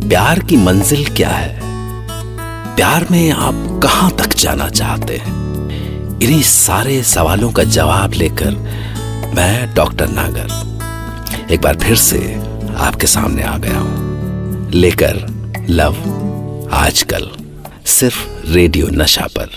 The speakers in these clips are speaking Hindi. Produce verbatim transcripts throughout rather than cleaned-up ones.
प्यार की मंजिल क्या है, प्यार में आप कहां तक जाना चाहते हैं, इन्हीं सारे सवालों का जवाब लेकर मैं डॉक्टर नागर एक बार फिर से आपके सामने आ गया हूं, लेकर लव आजकल सिर्फ रेडियो नशा पर।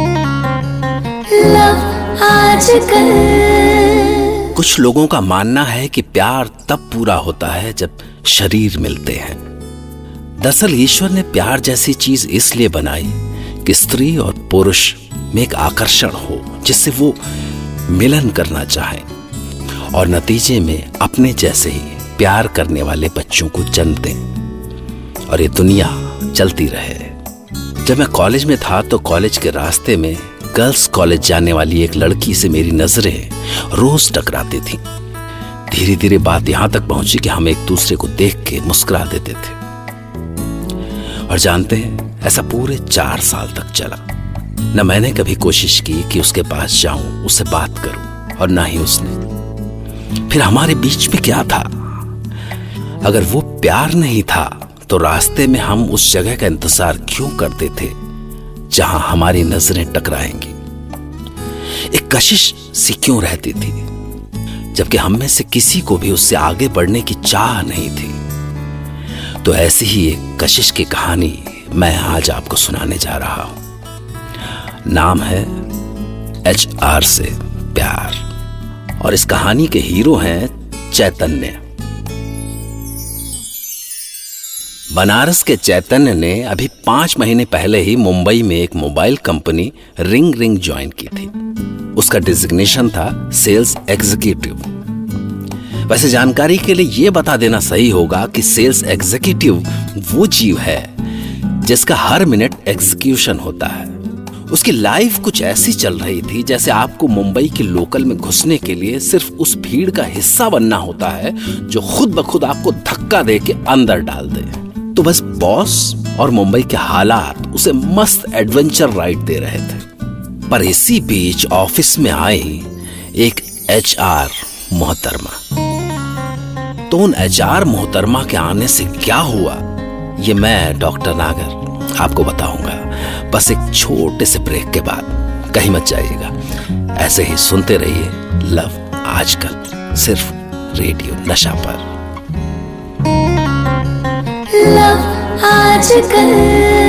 लव आजकल। कुछ लोगों का मानना है कि प्यार तब पूरा होता है जब शरीर मिलते हैं। दरअसल ईश्वर ने प्यार जैसी चीज इसलिए बनाई कि स्त्री और पुरुष में एक आकर्षण हो, जिससे वो मिलन करना चाहें और नतीजे में अपने जैसे ही प्यार करने वाले बच्चों को जन्म दें और ये दुनिया चलती रहे। जब मैं कॉलेज में था तो कॉलेज के रास्ते में गर्ल्स कॉलेज जाने वाली एक लड़की से मेरी नजरें रोज टकराती थी। धीरे धीरे बात यहां तक पहुंची कि हम एक दूसरे को देख के मुस्कुरा देते थे। और जानते हैं, ऐसा पूरे चार साल तक चला। न मैंने कभी कोशिश की कि उसके पास जाऊं, उससे बात करूं, और ना ही उसने। फिर हमारे बीच में क्या था? अगर वो प्यार नहीं था तो रास्ते में हम उस जगह का इंतजार क्यों करते थे जहां हमारी नजरें टकराएंगी? एक कशिश सी क्यों रहती थी, जबकि हम में से किसी को भी उससे आगे बढ़ने की चाह नहीं थी? तो ऐसी ही एक कशिश की कहानी मैं आज आपको सुनाने जा रहा हूं। नाम है एच आर से प्यार, और इस कहानी के हीरो हैं चैतन्य। बनारस के चैतन्य ने अभी पांच महीने पहले ही मुंबई में एक mobile company ring ring join की थी। उसका डिजिग्नेशन था सेल्स एग्जीक्यूटिव। वैसे जानकारी के लिए यह बता देना सही होगा कि सेल्स एग्जीक्यूटिव वो जीव है जिसका हर मिनट एग्जीक्यूशन होता है। उसकी लाइफ कुछ ऐसी चल रही थी जैसे आपको मुंबई के लोकल में घुसने के लिए सिर्फ उस भीड़ का हिस्सा बनना होता है जो खुद ब खुद आपको धक्का दे के अंदर डाल दे। तो बस बॉस और मुंबई के हालात उसे मस्त एडवेंचर राइड दे रहे थे। पर इसी बीच ऑफिस में आई एक एच आर मोहतरमा। तो उन एच आर मोहतरमा के आने से क्या हुआ, ये मैं डॉक्टर नागर आपको बताऊंगा, बस एक छोटे से ब्रेक के बाद। कहीं मत जाइएगा, ऐसे ही सुनते रहिए लव आजकल सिर्फ रेडियो नशा पर। लव आजकल।